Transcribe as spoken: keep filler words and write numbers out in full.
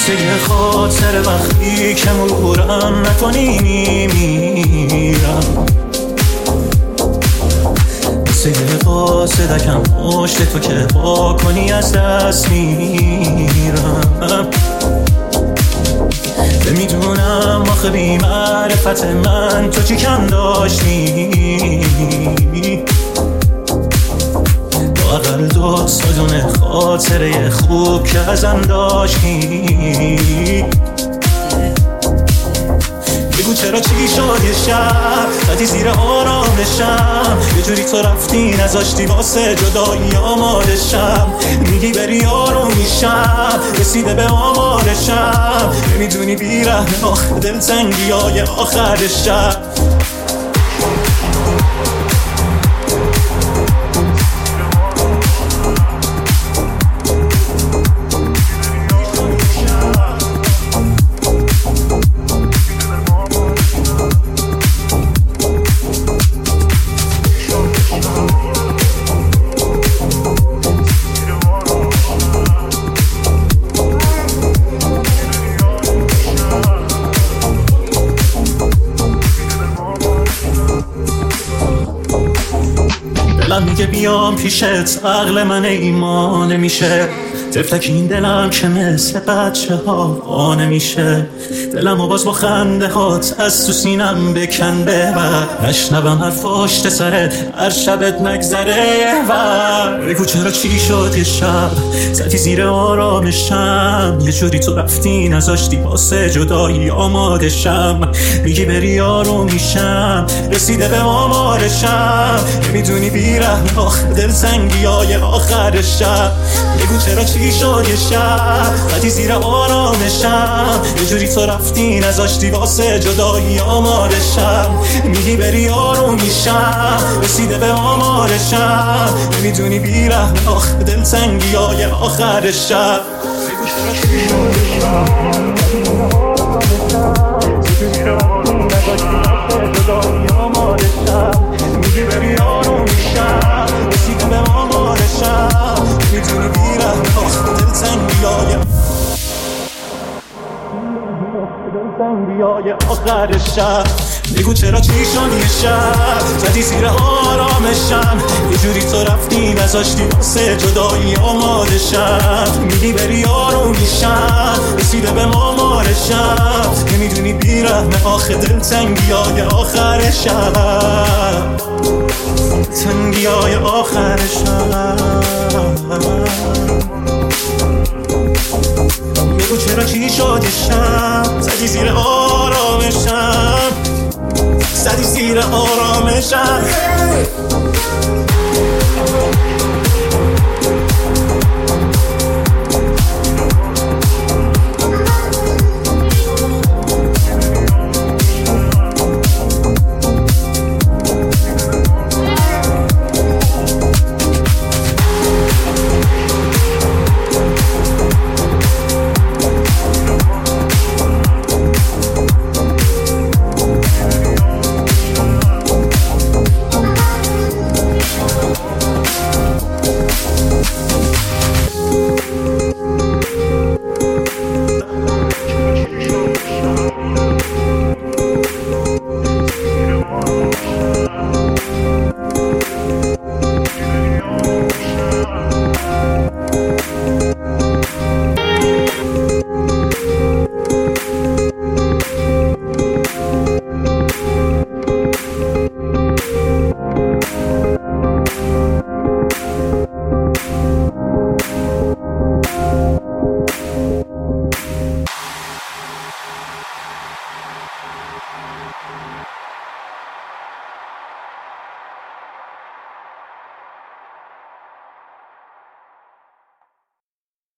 مثل یه خاطر وقتی که مرورم نکنی میمیرم، مثل یه قاصدکم پشت تو که با کنی از دست میرم. نمیدونم آخه بی معرفت من تو چی کم داشتی، اقل دو سازون خاطره خوب که ازم داشتی. بگو چرا چی شد یه شب زدی زیر آرامشم، یه جوری تو رفتی نذاشتی واسه جدایی آمادشم. میگی بری آروم میشم رسیده به آمارشم، نمیدونی بیرحمه آخه دلتنگی های آخر شب. دلم میگه بیام پیشت، عقل من ایمان نمیشه. طفلک این دلم که مثل بچه ها آ نمیشه. دلم و باز با خنده هات از تو سینم بکن ببر، نشنوم هر فاشت سرت هر شبت نگذره ور. بگو چرا چی شد یه شب زدی زیر آرامشم، یه جوری تو رفتی نذاشتی واسه جدایی آمادشم. میگی بری آروم میشم رسیده به آمارشم، نمیدونی بیرحم آخه دلتنگی های آخر شب. بگو چرا چی شد یه شب زدی زیر آرامشم، یه جوری تو رفتی نذاشتی واسه جدایی آمادشم. میگی بری آروم میشم رسیده به آمارشم، نمیدونی بیرحم آخه دلتنگی های آخر شب. بگو چرا چی شد یه شب زدی زیر آرامشم، یه جوری تو رفتی نذاشتی واسه جدایی آمادشم. میگی بری آروم میشم رسیده به آمارشم، میدونی بیرم آخه دلتنگی های دلتنگی های آخر شب. بگو چرا چی شد یه شب زدی زیر آرامشم، یه جوری تو رفتی نذاشتی واسه جدایی آمادشم. میگی بری آروم میشم رسیده به آمارشم، نمیدونی بیرحمه آخه دلتنگی های آخر شب. تنگی های آخر شب. بگو چرا چی شد یه شب زدی زیر آرامشم، زدی زیر آرامشم.